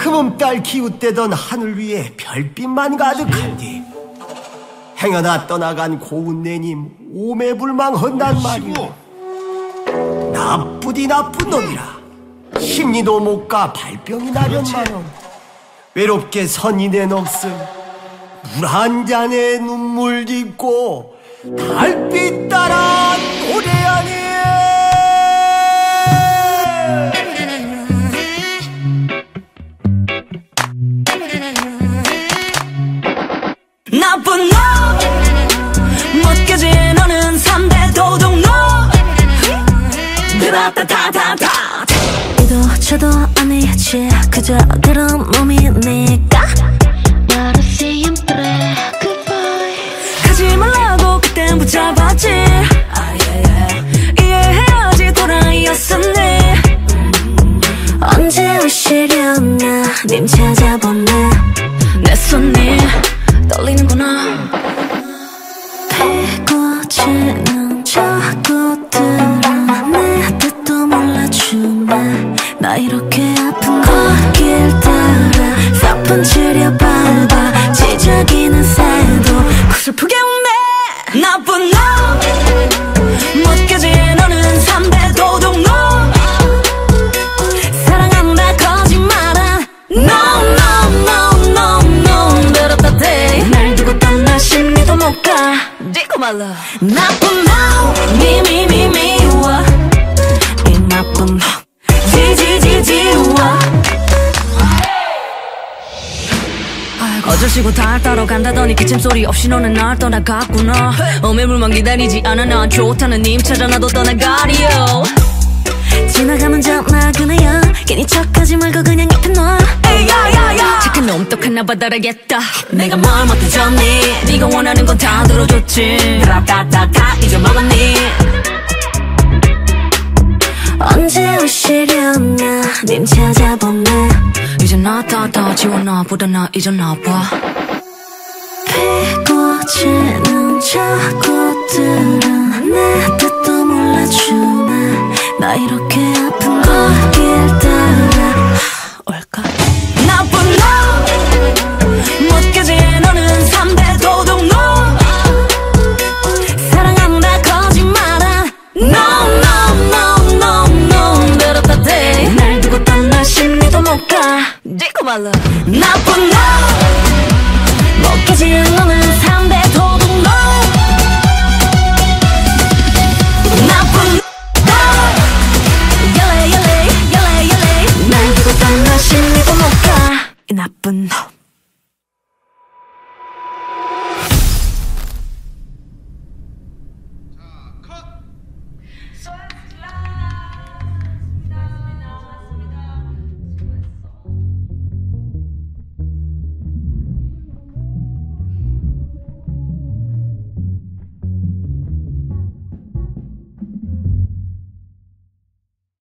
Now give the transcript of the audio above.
금음달 기웃대던 하늘 위에 별빛만 가득한디 행여나 떠나간 고운내님 오매불망한단 말이오. 나쁘디 나쁜 놈이라 심리도 못 가 발병이 나련만은 외롭게 선인의 넋을 물 한 잔에 눈물 짓고 달빛 따라 노래하니. 나쁜 놈 못깨진 너는 3대 도둑놈 드라타타타타 이도 저도 아니지 그저 그런 놈이니까 But I siempre goodbye 가지 말라고 그땐 붙잡았지 이해해야지 도라이였었니 언제 오시려나 님 찾아보네 내 손이 떨리는구나 피고 지는 저것들은 내 뜻도 몰라주네 나 이렇게 아픈 거길 따라 사뿐 치려 밟아 지저귀는 새도 슬프게 웃네 나쁜 놈 못깨진 너는 3대 도둑놈 사랑한다 거짓말은 No no no no no 베르타테 날 두고 떠나 심리도 못 가 디고 말라 나쁜 놈 미미미미워 이 나쁜 놈 지지지지워 어쩔시고 달 따러 간다더니 기침 소리 없이 너는 날 떠나갔구나 오매물만 기다리지 않아 난 좋다는 님 찾아 나도 떠나가리요 지나가면 전화 그네요 괜히 척하지 말고 그냥 옆에 놔 야야야 착한 놈 똑하나봐 달아겠다 내가 뭘 못해줬니 네가 원하는 건 다 들어줬지 라따따따 잊어먹었니 언제 오시려나 님 찾아보네 이제 나 다 지워놔 보다 나 잊어놔봐 피고 지는 저것들은 내 뜻도 몰라주네 나 이렇게 아픈 거길 따라 올까 나쁜 놈 못깨진 너는 3대 도둑놈 사랑한다 거짓말은 No no no no no 베르타테 날 두고 떠나 심리도 못가 디고 말라 나쁜 놈 못깨진 너는 3대 도둑놈 나쁜 놈 열레 날 두고 떠나 심리도 못가 이 나쁜 놈